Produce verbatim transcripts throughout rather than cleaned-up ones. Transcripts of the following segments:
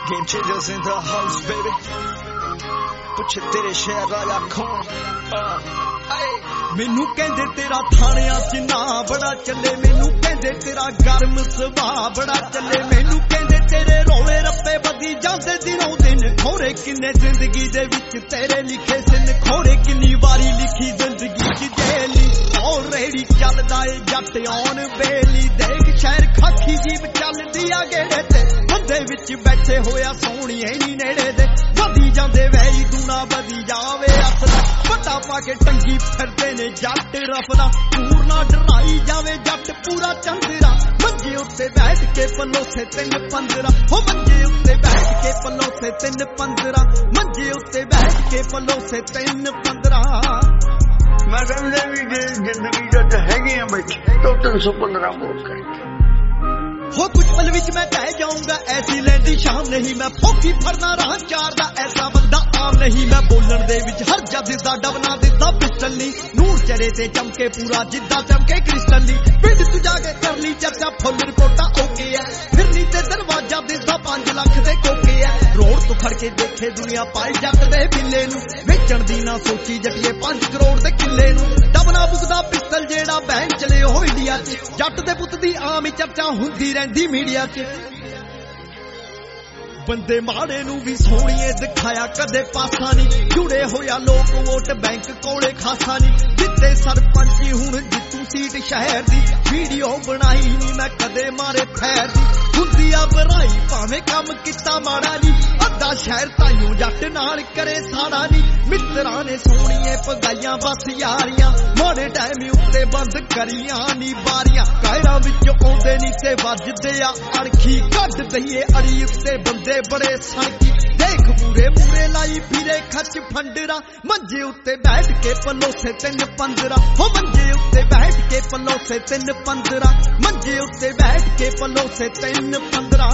Game changers in the house, baby. Put your titty share वाला खून. मैनू कहंदे तेरा थाणियां च ना बड़ा चले, मैनू कहंदे तेरा गर्म सुभाऽ बड़ा चले, मैनू कहंदे तेरे रोले रप्पे बदी जांदे दिनों दिन। खोरे किन्ने जिंदगी दे विच तेरे लिखे सिन, खोरे किन्नी वारी लिखी जिंदगी च जेली। और रेड़ी चलदा ए जट आउण बेली, देख शहर खाखी जीप चलदी आ गेड़े ते, बंदे विच बैठे होया सोहणीए नी नेड़े दे। बदी जांदे वैरी दूना बदी जावे असला, पट्टा पा के टंगी फिरदे ने जट रफदा। पूरना डराई जावे जट पूरा चंदरा, मंजे उत्ते बैठ के पलोसे तिन पंदरा। हो मंजे उत्ते बैठ के पलोसे तिन पंदरा, मंजे उत्ते बैठ के पलोसे तिन पंदरा। मैं कहने भी जिंदगी जब हैगी है बैठे तो तीन सौ पंद्रह वोट करेंगे। हो कुछ पल विच मैं कह जाऊंगा ऐसी लैंदी शाम नहीं, मैं फोकी फड़ना रहा चार दा ऐसा बंदा आम नहीं। मैं बोलन दे विच हर जा दिसदा डबना दिसदा पिस्टली, नूर चेहरे ते चमके पूरा जिद्दा चमके क्रिस्टली। पिंड तू जाके कर ली चर्चा फुल रिपोर्टा ओके है, फिरनी ते दरवाजा दिसदा पांच लख दे कोके है। रोड तो खड़ के देखे दुनिया पाई जट दे बिल्ले नू, वेचण दी ना सोची जटिए पांच करोड़ दे किले नू। डबना बुकदा पिस्टल जेड़ा बैन चले हो इंडिया च, जट दे पुत दी आम चर्चा हुंदी रहिंदी मीडिया च। बंदे माड़े नू भी सोहणीए दिखाया कदे पासा नी, जुड़े होया लोक वोट बैंक कोले खासा नी। जिते सरपंची हुण जितू सीट शहर दी, वीडियो बनाई नी मैं कदे मारे फैर दी। हुंदी आ बराई भावें कम किता माड़ा नी, अद्धा शहर ताइयों जट नाल करे साड़ा नी। मित्तरां ने सोहणीए पगाइयां बस यारियां, माड़े टाइम उत्ते बंद करियां नी बारियां। कायरां विच आउंदे नी ते वजदे आ अड़खी, कढ दईए अड़ी उत्ते बंदे बड़े सड़की। देख पूरे मूरे लाई फिरे खच फंडरा, मंजे उत्ते बैठ के पलोसे तिन पंदरा। हो मंजे उत्ते बैठ के पलोसे तिन पंदरा, मंजे उत्ते बैठ के पलोसे तिन पंदरा।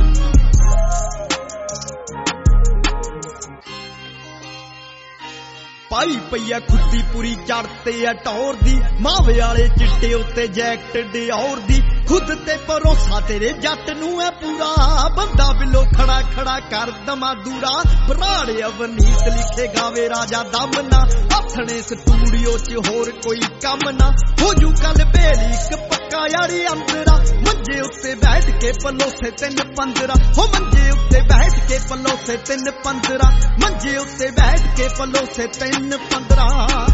पाई पई खुदी पूरी चढ़ते आ टौर दी, मावे वाले चिट्टे उत्ते जैकट डिओर दी। खुद ते भरोसा तेरे जट नू है पूरा, बंदा बिलो खड़ा खड़ा कर दमा दूरा। भराड़े अवनीत लिखे गावे राजा दमना, हथने स्टूडियो च होर कोई कम ना। हो जू कल बेली इक पक्का यारी अंदरा, मंजे उत्ते बैठ के पलोसे तिन पंदरा। हो मंजे उत्ते बैठ के पलोसे तिन पंदरा, मंजे उत्ते बैठ के पलोसे तिन पंदरा।